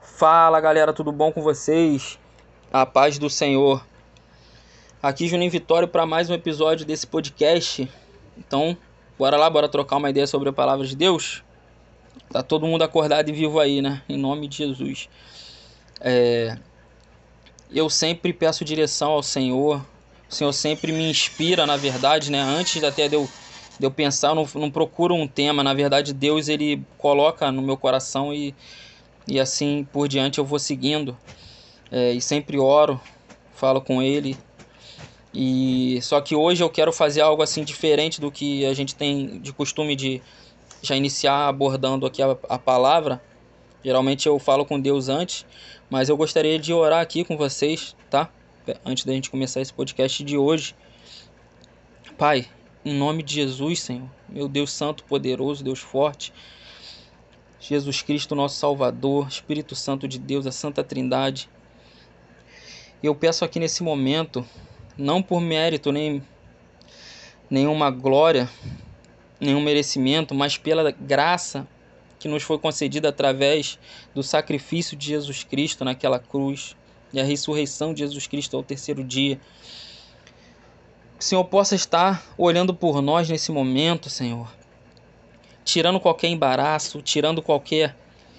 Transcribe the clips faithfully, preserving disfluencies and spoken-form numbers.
Fala galera, tudo bom com vocês? A paz do Senhor. Aqui Juninho Vitório para mais um episódio desse podcast. Então, bora lá, bora trocar uma ideia sobre a palavra de Deus? Tá todo mundo acordado e vivo aí, né? Em nome de Jesus. É... Eu sempre peço direção ao Senhor. O Senhor sempre me inspira, na verdade, né? Antes até de eu, de eu pensar, eu não, não procuro um tema. Na verdade, Deus, ele coloca no meu coração e... E assim por diante eu vou seguindo, é, e sempre oro, falo com ele. E só que hoje eu quero fazer algo assim diferente do que a gente tem de costume de já iniciar abordando aqui a, a palavra. Geralmente eu falo com Deus antes, mas eu gostaria de orar aqui com vocês, tá? Antes da gente começar esse podcast de hoje. Pai, em nome de Jesus, Senhor, meu Deus santo, poderoso, Deus forte, Jesus Cristo, nosso Salvador, Espírito Santo de Deus, a Santa Trindade. Eu peço aqui nesse momento, não por mérito, nem nenhuma glória, nenhum merecimento, mas pela graça que nos foi concedida através do sacrifício de Jesus Cristo naquela cruz e a ressurreição de Jesus Cristo ao terceiro dia. Que o Senhor possa estar olhando por nós nesse momento, Senhor, tirando qualquer embaraço, tirando qualquer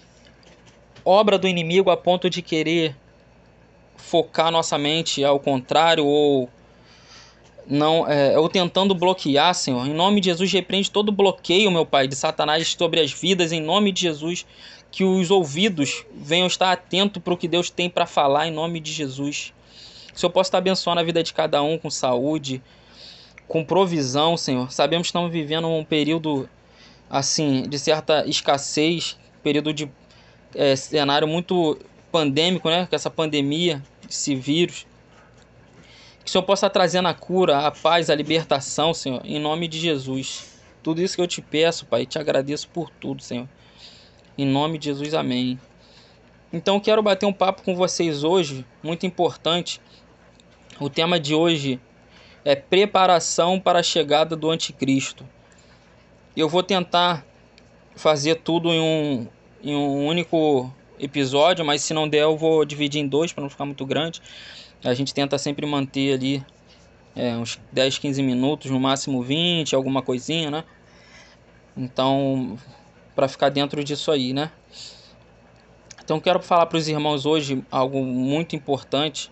obra do inimigo a ponto de querer focar nossa mente ao contrário ou não, é, ou tentando bloquear, Senhor. Em nome de Jesus, repreende todo bloqueio, meu Pai, de Satanás sobre as vidas. Em nome de Jesus, que os ouvidos venham estar atentos para o que Deus tem para falar, em nome de Jesus. Que o Senhor possa estar abençoando a vida de cada um com saúde, com provisão, Senhor. Sabemos que estamos vivendo um período assim de certa escassez, período de é, cenário muito pandêmico, né? Com essa pandemia, esse vírus. Que o Senhor possa estar trazendo a cura, a paz, a libertação, Senhor, em nome de Jesus. Tudo isso que eu te peço, Pai, te agradeço por tudo, Senhor. Em nome de Jesus, amém. Então eu quero bater um papo com vocês hoje, muito importante. O tema de hoje é preparação para a chegada do anticristo. Eu vou tentar fazer tudo em um, em um único episódio, mas se não der eu vou dividir em dois para não ficar muito grande. A gente tenta sempre manter ali é, uns dez, quinze minutos, no máximo vinte, alguma coisinha, né? Então, para ficar dentro disso aí, né? Então, quero falar para os irmãos hoje algo muito importante,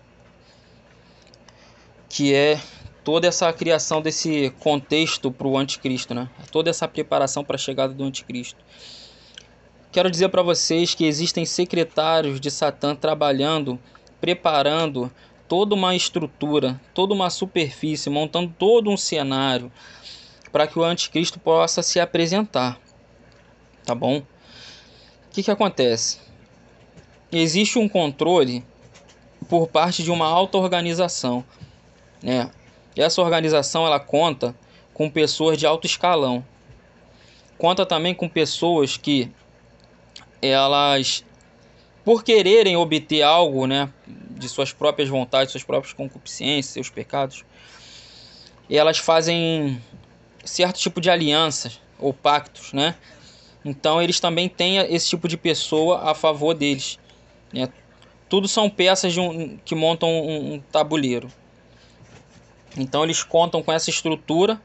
que é toda essa criação desse contexto para o anticristo, né? Toda essa preparação para a chegada do anticristo. Quero dizer para vocês que existem secretários de Satã trabalhando, preparando toda uma estrutura, toda uma superfície, montando todo um cenário para que o anticristo possa se apresentar, tá bom? O que que acontece? Existe um controle por parte de uma auto-organização, né? E essa organização ela conta com pessoas de alto escalão, conta também com pessoas que elas, por quererem obter algo, né, de suas próprias vontades, suas próprias concupiscências, seus pecados, elas fazem certo tipo de alianças ou pactos, né? Então eles também têm esse tipo de pessoa a favor deles, né? Tudo são peças de um, que montam um, um tabuleiro. Então eles contam com essa estrutura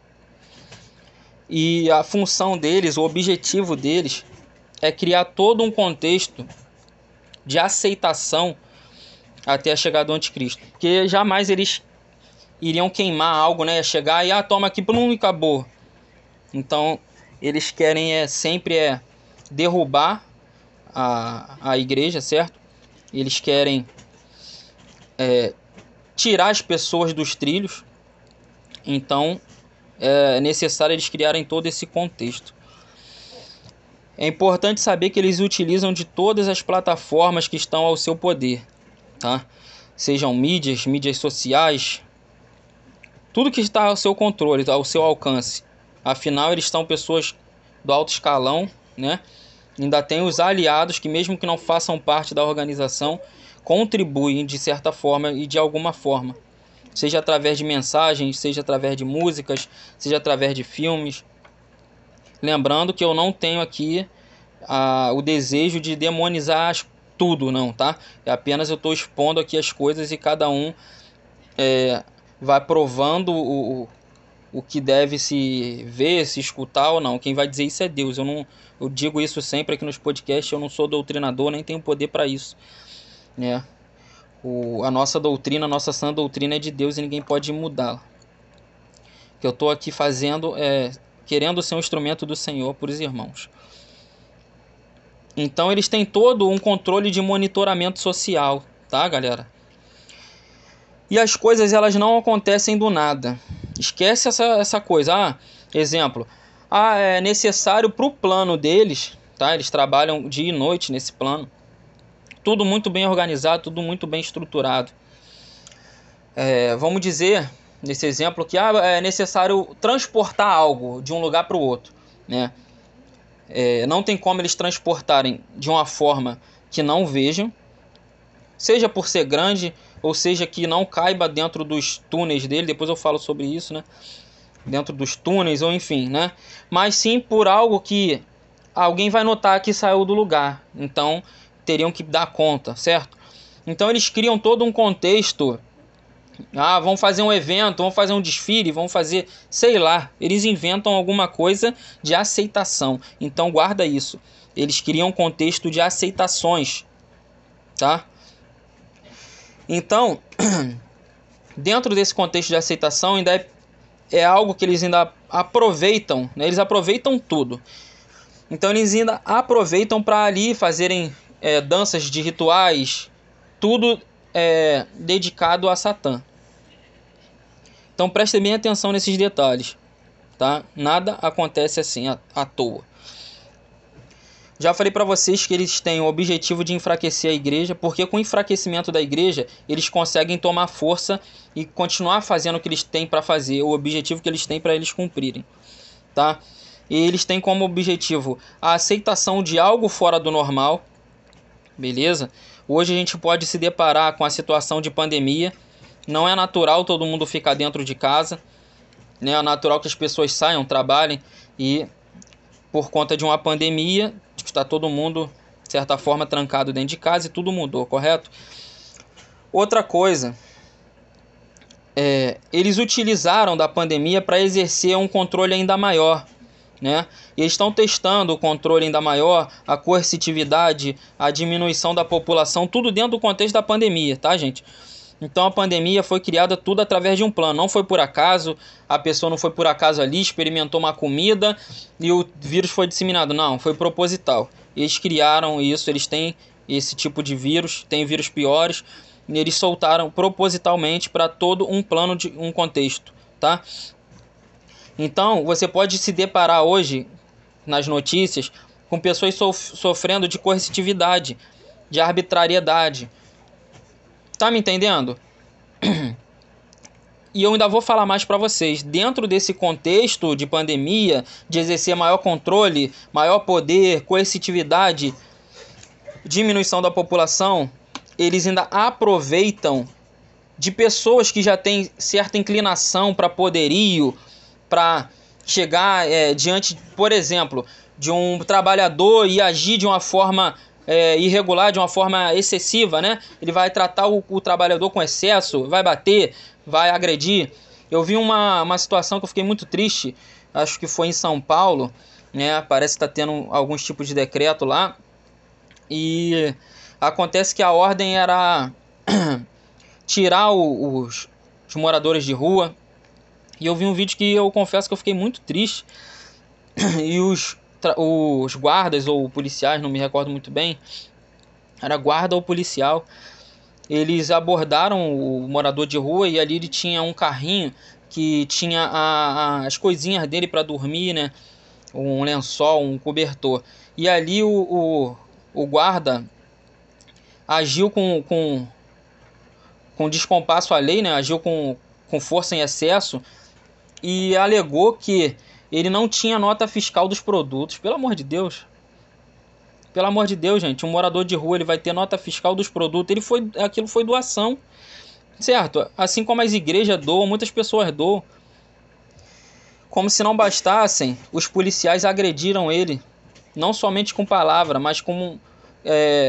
e a função deles, o objetivo deles é criar todo um contexto de aceitação até a chegada do anticristo, porque jamais eles iriam queimar algo, né? Chegar e ah, toma aqui, plum, e acabou. Então eles querem é, sempre é, derrubar a, a igreja, certo? Eles querem é, tirar as pessoas dos trilhos. Então é necessário eles criarem todo esse contexto. É importante saber que eles utilizam de todas as plataformas que estão ao seu poder, tá? Sejam mídias, mídias sociais, tudo que está ao seu controle, ao seu alcance. Afinal, eles são pessoas do alto escalão, né? Ainda tem os aliados que, mesmo que não façam parte da organização, contribuem de certa forma e de alguma forma. Seja através de mensagens, seja através de músicas, seja através de filmes. Lembrando que eu não tenho aqui ah, o desejo de demonizar as tudo não, tá? É apenas eu estou expondo aqui as coisas e cada um é, vai provando o, o que deve se ver, se escutar ou não. Quem vai dizer isso é Deus. Eu, não, eu digo isso sempre aqui nos podcasts, eu não sou doutrinador, nem tenho poder para isso, né? O, a nossa doutrina, a nossa sã doutrina é de Deus e ninguém pode mudá-la. O que eu estou aqui fazendo é querendo ser um instrumento do Senhor para os irmãos. Então eles têm todo um controle de monitoramento social, tá, galera? E as coisas elas não acontecem do nada. Esquece essa, essa coisa. Ah, exemplo. Ah, é necessário para o plano deles, tá? Eles trabalham dia e noite nesse plano. Tudo muito bem organizado, tudo muito bem estruturado. É, vamos dizer, nesse exemplo, que ah, é necessário transportar algo de um lugar para o outro, né? É, não tem como eles transportarem de uma forma que não vejam, seja por ser grande, ou seja que não caiba dentro dos túneis dele, depois eu falo sobre isso, né? Dentro dos túneis, ou enfim, né? Mas sim por algo que alguém vai notar que saiu do lugar, então teriam que dar conta, certo? Então eles criam todo um contexto. Ah, vamos fazer um evento, vamos fazer um desfile, vamos fazer, sei lá, eles inventam alguma coisa de aceitação. Então guarda isso. Eles criam um contexto de aceitações, tá? Então, dentro desse contexto de aceitação, ainda é, é algo que eles ainda aproveitam, né? Eles aproveitam tudo. Então eles ainda aproveitam para ali fazerem é, danças de rituais, tudo é, dedicado a Satã. Então prestem bem atenção nesses detalhes, tá? Nada acontece assim à, à toa. Já falei para vocês que eles têm o objetivo de enfraquecer a igreja, porque com o enfraquecimento da igreja, eles conseguem tomar força e continuar fazendo o que eles têm para fazer, o objetivo que eles têm para eles cumprirem, tá? E eles têm como objetivo a aceitação de algo fora do normal, beleza? Hoje a gente pode se deparar com a situação de pandemia. Não é natural todo mundo ficar dentro de casa, né? É natural que as pessoas saiam, trabalhem e por conta de uma pandemia está todo mundo, de certa forma, trancado dentro de casa e tudo mudou, correto? Outra coisa, é, eles utilizaram da pandemia para exercer um controle ainda maior, né? E eles estão testando o controle ainda maior, a coercitividade, a diminuição da população, tudo dentro do contexto da pandemia, tá, gente? Então a pandemia foi criada tudo através de um plano, não foi por acaso, a pessoa não foi por acaso ali, experimentou uma comida e o vírus foi disseminado, não, foi proposital. Eles criaram isso, eles têm esse tipo de vírus, tem vírus piores, e eles soltaram propositalmente para todo um plano, de um contexto, tá? Então você pode se deparar hoje nas notícias com pessoas sof- sofrendo de coercitividade, de arbitrariedade. Tá me entendendo? E eu ainda vou falar mais para vocês. Dentro desse contexto de pandemia, de exercer maior controle, maior poder, coercitividade, diminuição da população, eles ainda aproveitam de pessoas que já têm certa inclinação para poderio, para chegar é, diante, por exemplo, de um trabalhador e agir de uma forma É, irregular, de uma forma excessiva, né? Ele vai tratar o, o trabalhador com excesso, vai bater, vai agredir. Eu vi uma, uma situação que eu fiquei muito triste, acho que foi em São Paulo, né? Parece que está tendo alguns tipos de decreto lá, e acontece que a ordem era tirar o, os, os moradores de rua, e eu vi um vídeo que eu confesso que eu fiquei muito triste, e os os guardas ou policiais, não me recordo muito bem, era guarda ou policial, eles abordaram o morador de rua e ali ele tinha um carrinho que tinha a, a, as coisinhas dele para dormir, né? Um lençol, um cobertor. E ali o, o, o guarda agiu com, com, com descompasso à lei, né? Agiu com, com força em excesso e alegou que ele não tinha nota fiscal dos produtos. Pelo amor de Deus. Pelo amor de Deus, gente. Um morador de rua ele vai ter nota fiscal dos produtos. Ele foi, aquilo foi doação. Certo? Assim como as igrejas doam, muitas pessoas doam. Como se não bastassem, os policiais agrediram ele. Não somente com palavra, mas com, é,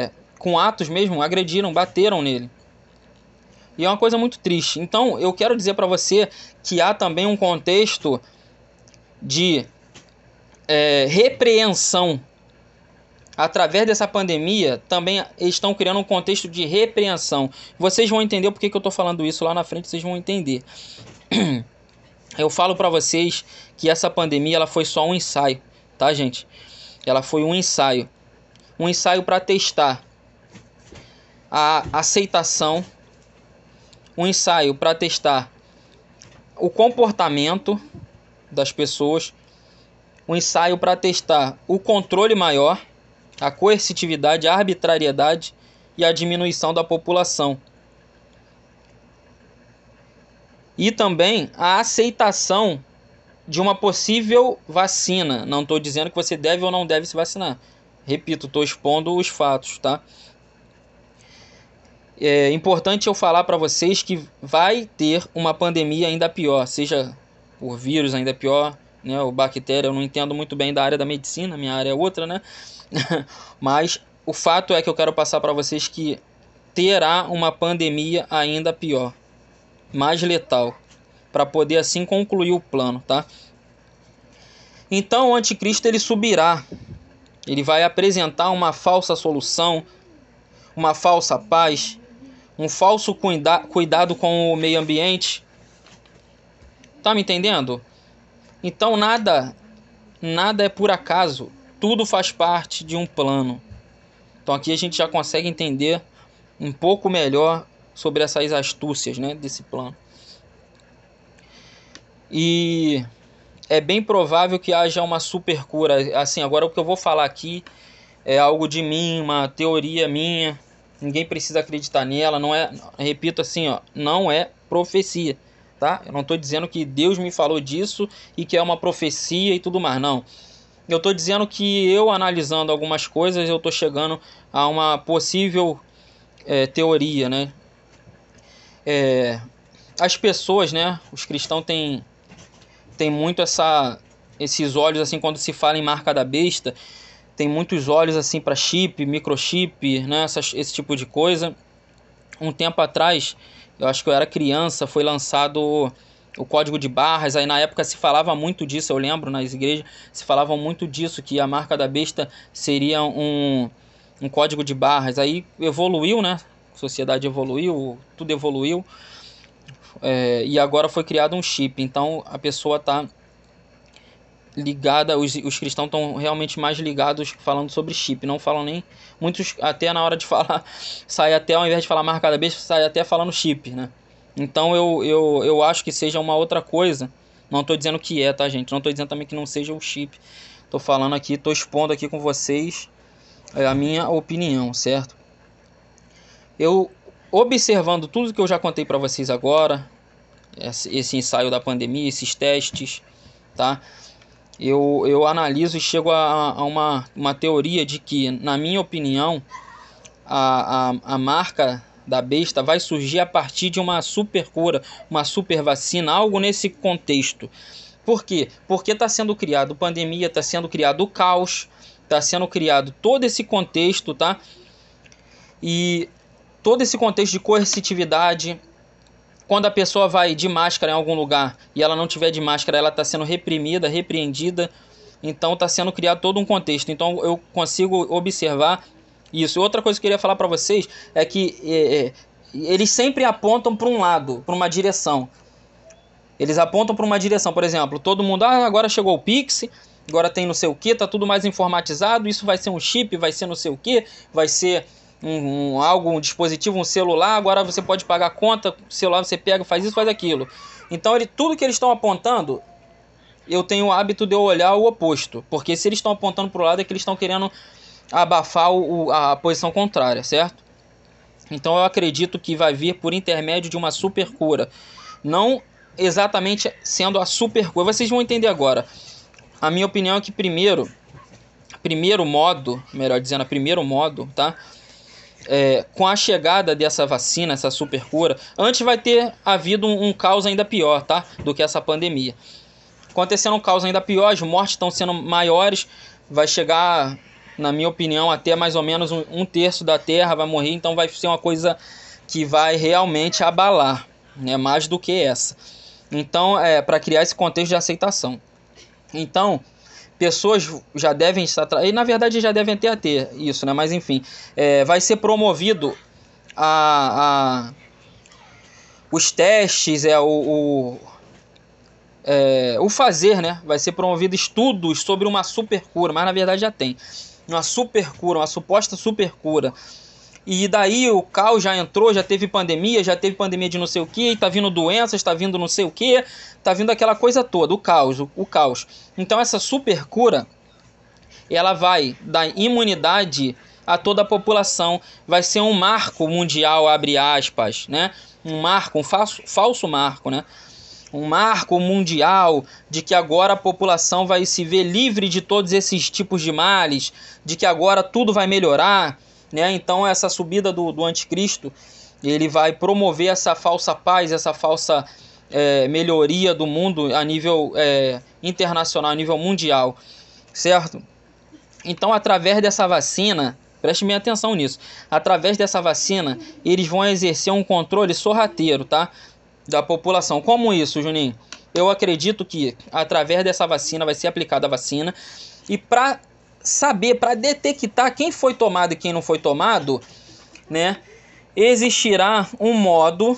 com atos mesmo, agrediram, bateram nele. E é uma coisa muito triste. Então, eu quero dizer para você que há também um contexto de é, repreensão. Através dessa pandemia, também estão criando um contexto de repreensão. Vocês vão entender porque que eu estou falando isso lá na frente, vocês vão entender. Eu falo para vocês que essa pandemia ela foi só um ensaio, tá, gente? Ela foi um ensaio. Um ensaio para testar a aceitação, um ensaio para testar o comportamento das pessoas, um ensaio para testar o controle maior, a coercitividade, a arbitrariedade e a diminuição da população. E também a aceitação de uma possível vacina. Não estou dizendo que você deve ou não deve se vacinar. Repito, estou expondo os fatos, tá? É importante eu falar para vocês que vai ter uma pandemia ainda pior, seja por vírus ainda pior, né, ou bactéria. Eu não entendo muito bem da área da medicina, minha área é outra, né? Mas o fato é que eu quero passar para vocês que terá uma pandemia ainda pior, mais letal, para poder assim concluir o plano, tá? Então o anticristo ele subirá, ele vai apresentar uma falsa solução, uma falsa paz, um falso cuida cuidado com o meio ambiente. Tá me entendendo? Então nada, nada é por acaso, tudo faz parte de um plano. Então aqui a gente já consegue entender um pouco melhor sobre essas astúcias, né, desse plano. E é bem provável que haja uma super cura. Assim, agora o que eu vou falar aqui é algo de mim, uma teoria minha. Ninguém precisa acreditar nela. Não é, repito assim, ó, não é profecia, tá? Eu não estou dizendo que Deus me falou disso e que é uma profecia e tudo mais, não. Eu estou dizendo que eu, analisando algumas coisas, eu estou chegando a uma possível é, teoria, né? É, as pessoas, né? Os cristãos têm, têm muito essa, esses olhos, assim, quando se fala em marca da besta, tem muitos olhos, assim, para chip, microchip, né? Essas, esse tipo de coisa. Um tempo atrás, eu acho que eu era criança, foi lançado o código de barras. Aí na época se falava muito disso, eu lembro, nas igrejas se falava muito disso, que a marca da besta seria um, um código de barras. Aí evoluiu, né? A sociedade evoluiu, tudo evoluiu, é, e agora foi criado um chip. Então a pessoa está ligada, os, os cristãos estão realmente mais ligados falando sobre chip, não falam nem, muitos até na hora de falar, sai até, ao invés de falar marca da besta, sai até falando chip, né? Então eu, eu, eu acho que seja uma outra coisa. Não estou dizendo que é, tá, gente? Não estou dizendo também que não seja o chip. Estou falando aqui, estou expondo aqui com vocês é, a minha opinião, certo? Eu, observando tudo que eu já contei para vocês agora, esse, esse ensaio da pandemia, esses testes, tá? Eu, eu analiso e chego a, a uma, uma teoria de que, na minha opinião, a, a, a marca da besta vai surgir a partir de uma super cura, uma super vacina, algo nesse contexto. Por quê? Porque está sendo criado pandemia, está sendo criado o caos, está sendo criado todo esse contexto, tá? E todo esse contexto de coercitividade. Quando a pessoa vai de máscara em algum lugar e ela não tiver de máscara, ela está sendo reprimida, repreendida. Então está sendo criado todo um contexto. Então eu consigo observar isso. Outra coisa que eu queria falar para vocês é que é, é, eles sempre apontam para um lado, para uma direção. Eles apontam para uma direção. Por exemplo, todo mundo, ah, agora chegou o Pix, agora tem não sei o que, tá tudo mais informatizado, isso vai ser um chip, vai ser não sei o que, vai ser um, um, algo, um dispositivo, um celular, agora você pode pagar a conta, celular você pega, faz isso, faz aquilo. Então ele, tudo que eles estão apontando, eu tenho o hábito de eu olhar o oposto. Porque se eles estão apontando para o lado é que eles estão querendo abafar o, a posição contrária, certo? Então eu acredito que vai vir por intermédio de uma super cura. Não exatamente sendo a super cura. Vocês vão entender agora. A minha opinião é que primeiro, primeiro modo, melhor dizendo, primeiro modo, tá? É, com a chegada dessa vacina, essa super cura, antes vai ter havido um, um caos ainda pior, tá? Do que essa pandemia. Acontecendo um caos ainda pior, as mortes estão sendo maiores, vai chegar Na minha opinião, até mais ou menos um, um terço da Terra vai morrer, então vai ser uma coisa que vai realmente abalar, né? Mais do que essa. Então, é para criar esse contexto de aceitação. Então, pessoas já devem estar... E na verdade já devem ter a ter isso, né? Mas enfim, é, vai ser promovido a, a, os testes, é, o, o, é, o fazer, né? Vai ser promovido estudos sobre uma supercura, mas na verdade já tem. Uma supercura, uma suposta supercura. E daí o caos já entrou, já teve pandemia, já teve pandemia de não sei o que, tá vindo doenças, tá vindo não sei o que, tá vindo aquela coisa toda, o caos, o, o caos. Então essa supercura, ela vai dar imunidade a toda a população, vai ser um marco mundial, abre aspas, né? Um marco, um falso, falso marco, né? Um marco mundial de que agora a população vai se ver livre de todos esses tipos de males, de que agora tudo vai melhorar, né? Então essa subida do, do anticristo, ele vai promover essa falsa paz, essa falsa é, melhoria do mundo a nível é, internacional, a nível mundial, certo? Então através dessa vacina, preste bem atenção nisso, através dessa vacina eles vão exercer um controle sorrateiro, tá? Da população. Como isso, Juninho? Eu acredito que através dessa vacina vai ser aplicada a vacina e para saber, para detectar quem foi tomado e quem não foi tomado, né, existirá um modo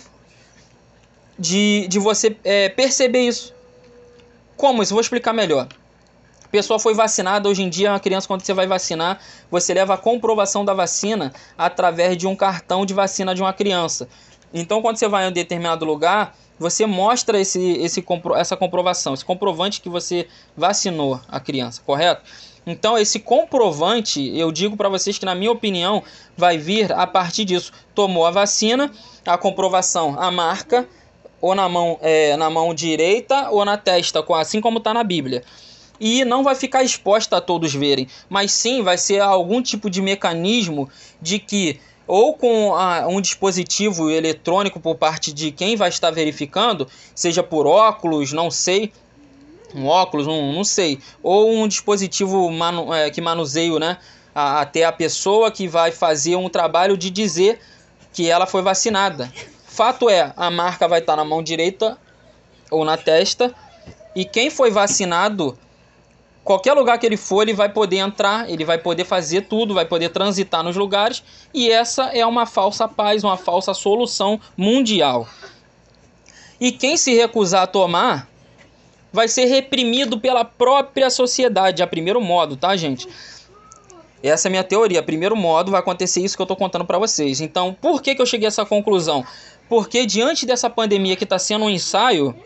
de, de você é, perceber isso. Como isso? Vou explicar melhor. A pessoa foi vacinada, hoje em dia uma criança, quando você vai vacinar, você leva a comprovação da vacina através de um cartão de vacina de uma criança. Então, quando você vai em um determinado lugar, você mostra esse, esse, essa comprovação, esse comprovante que você vacinou a criança, correto? Então, esse comprovante, eu digo para vocês que, na minha opinião, vai vir a partir disso. Tomou a vacina, a comprovação, a marca, ou na mão, é, na mão direita ou na testa, assim como está na Bíblia. E não vai ficar exposta a todos verem, mas sim vai ser algum tipo de mecanismo de que ou com ah, um dispositivo eletrônico por parte de quem vai estar verificando, seja por óculos, não sei, um óculos, um, não sei, ou um dispositivo manu, é, que manuseio, né, a, até a pessoa que vai fazer um trabalho de dizer que ela foi vacinada. Fato é, a marca vai estar na mão direita ou na testa, e quem foi vacinado, qualquer lugar que ele for, ele vai poder entrar, ele vai poder fazer tudo, vai poder transitar nos lugares, e essa é uma falsa paz, uma falsa solução mundial. E quem se recusar a tomar vai ser reprimido pela própria sociedade, a primeiro modo, tá, gente? Essa é a minha teoria, a primeiro modo vai acontecer isso que eu estou contando para vocês. Então, por que, que eu cheguei a essa conclusão? Porque diante dessa pandemia que está sendo um ensaio,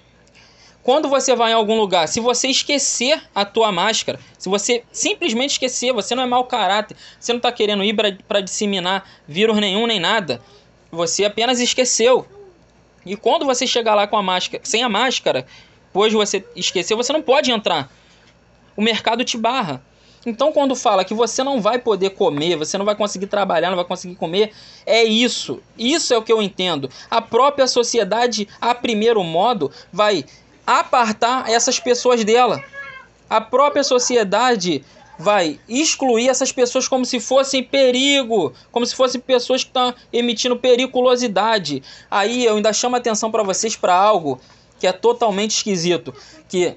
quando você vai em algum lugar, se você esquecer a tua máscara, se você simplesmente esquecer, você não é mau caráter, você não está querendo ir para disseminar vírus nenhum nem nada, você apenas esqueceu. E quando você chegar lá com a máscara, sem a máscara, pois você esqueceu, você não pode entrar. O mercado te barra. Então quando fala que você não vai poder comer, você não vai conseguir trabalhar, não vai conseguir comer, é isso. Isso é o que eu entendo. A própria sociedade, a primeiro modo, vai apartar essas pessoas dela. A própria sociedade vai excluir essas pessoas como se fossem perigo, como se fossem pessoas que estão emitindo periculosidade. Aí eu ainda chamo a atenção para vocês para algo que é totalmente esquisito, que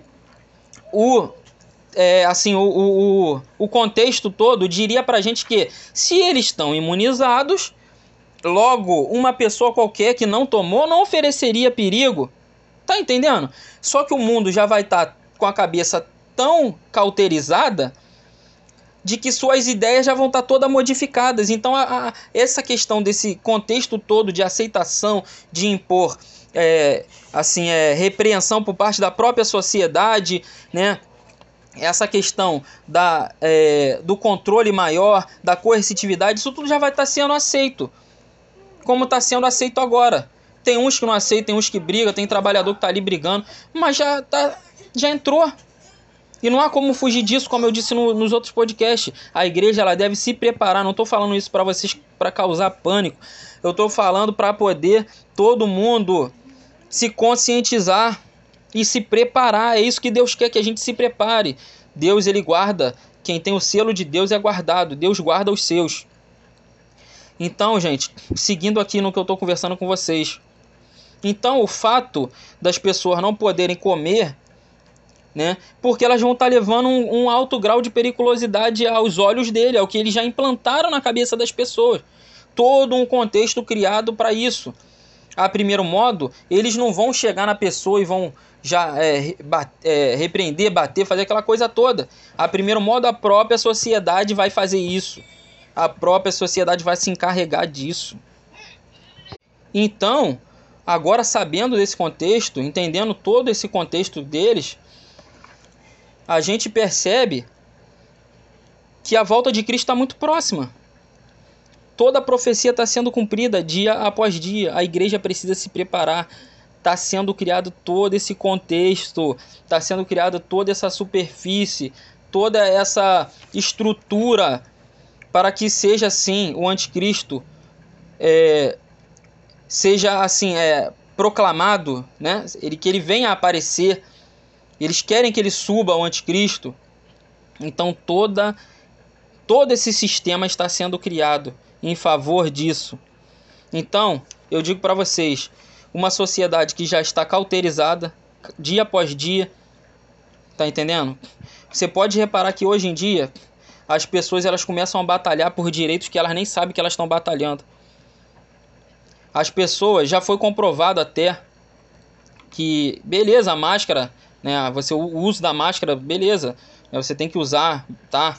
o, é, assim, o, o, o contexto todo diria para a gente que se eles estão imunizados, logo uma pessoa qualquer que não tomou não ofereceria perigo. Tá entendendo? Só que o mundo já vai estar tá com a cabeça tão cauterizada de que suas ideias já vão estar tá todas modificadas. Então a, a, essa questão desse contexto todo de aceitação, de impor é, assim, é, repreensão por parte da própria sociedade, né? Essa questão da, é, do controle maior, da coercitividade, isso tudo já vai estar tá sendo aceito, como está sendo aceito agora. Tem uns que não aceitam, tem uns que brigam, tem trabalhador que está ali brigando, mas já, tá, já entrou. E não há como fugir disso, como eu disse no, nos outros podcasts. A igreja ela deve se preparar. Não estou falando isso para vocês para causar pânico. Eu estou falando para poder todo mundo se conscientizar e se preparar. É isso que Deus quer, que a gente se prepare. Deus ele guarda Quem tem o selo de Deus é guardado. Deus guarda os seus. Então, gente, seguindo aqui no que eu estou conversando com vocês. Então, o fato das pessoas não poderem comer, né, porque elas vão estar levando um, um alto grau de periculosidade aos olhos dele, é o que eles já implantaram na cabeça das pessoas. Todo um contexto criado para isso. A primeiro modo, eles não vão chegar na pessoa e vão já é, bat, é, repreender, bater, fazer aquela coisa toda. A primeiro modo, a própria sociedade vai fazer isso. A própria sociedade vai se encarregar disso. Então, agora sabendo desse contexto, entendendo todo esse contexto deles, a gente percebe que a volta de Cristo está muito próxima. Toda a profecia está sendo cumprida dia após dia. A igreja precisa se preparar. Está sendo criado todo esse contexto, está sendo criada toda essa superfície, toda essa estrutura para que seja assim o anticristo, é, seja assim é, proclamado, né? Ele, que ele venha a aparecer. Eles querem que ele suba ao anticristo. Então toda, todo esse sistema está sendo criado em favor disso. Então, eu digo para vocês, uma sociedade que já está cauterizada, dia após dia, tá entendendo? Você pode reparar que hoje em dia, as pessoas elas começam a batalhar por direitos que elas nem sabem que elas estão batalhando. As pessoas, já foi comprovado até, que, beleza, a máscara, né, você, o uso da máscara, beleza, você tem que usar, tá?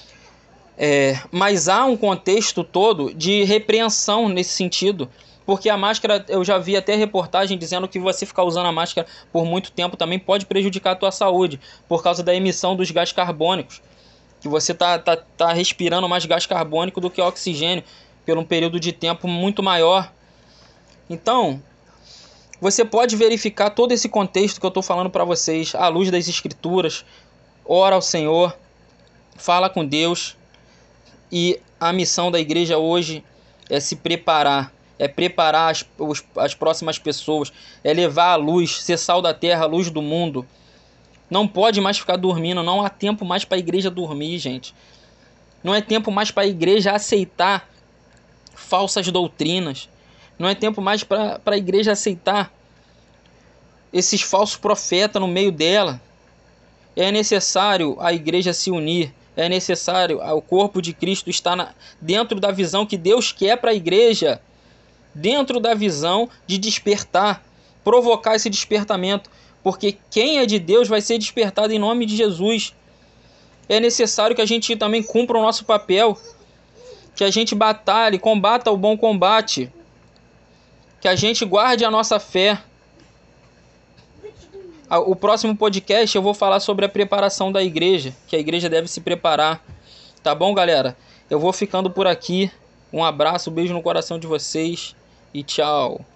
É, mas há um contexto todo de repreensão nesse sentido, porque a máscara, eu já vi até reportagem dizendo que você ficar usando a máscara por muito tempo também pode prejudicar a tua saúde, por causa da emissão dos gases carbônicos, que você tá, tá, tá respirando mais gás carbônico do que oxigênio, por um período de tempo muito maior. Então, você pode verificar todo esse contexto que eu estou falando para vocês, à luz das escrituras, ora ao Senhor, fala com Deus. E a missão da igreja hoje é se preparar, é preparar as, os, as próximas pessoas, é levar a luz, ser sal da terra, a luz do mundo. Não pode mais ficar dormindo, não há tempo mais para a igreja dormir, gente. Não é tempo mais para a igreja aceitar falsas doutrinas. Não é tempo mais para a igreja aceitar esses falsos profetas no meio dela. É necessário a igreja se unir. É necessário o corpo de Cristo estar na, dentro da visão que Deus quer para a igreja. Dentro da visão de despertar. Provocar esse despertamento. Porque quem é de Deus vai ser despertado em nome de Jesus. É necessário que a gente também cumpra o nosso papel. Que a gente batalhe, combata o bom combate. Que a gente guarde a nossa fé. O próximo podcast eu vou falar sobre a preparação da igreja, que a igreja deve se preparar. Tá bom, galera? Eu vou ficando por aqui. Um abraço, um beijo no coração de vocês e tchau.